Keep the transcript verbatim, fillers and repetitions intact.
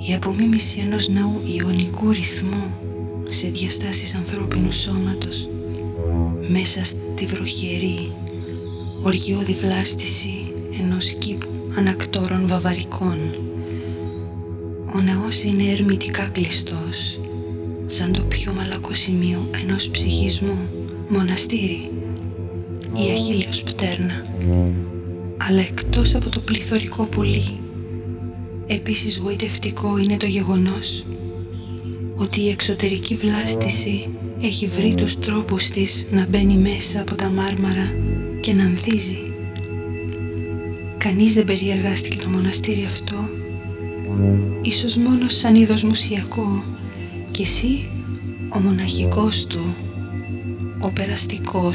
Η απομίμηση ενός ναού ιωνικού ρυθμού σε διαστάσεις ανθρώπινου σώματος μέσα στη βροχερή, οργιώδη βλάστηση ενός κήπου ανακτόρων βαβαρικών. Ο ναός είναι ερμητικά κλειστός, σαν το πιο μαλακό σημείο ενός ψυχισμού, μοναστήρι ή αχίλιος πτέρνα. Αλλά εκτός από το πληθωρικό πουλί, επίσης γοητευτικό είναι το γεγονός ότι η εξωτερική βλάστηση έχει βρει τους τρόπους της να μπαίνει μέσα από τα μάρμαρα και να ανθίζει. Κανείς δεν περιεργάστηκε το μοναστήρι αυτό, ίσως μόνο σαν είδος μουσιακό, και εσύ ο μοναχικός του, ο περαστικός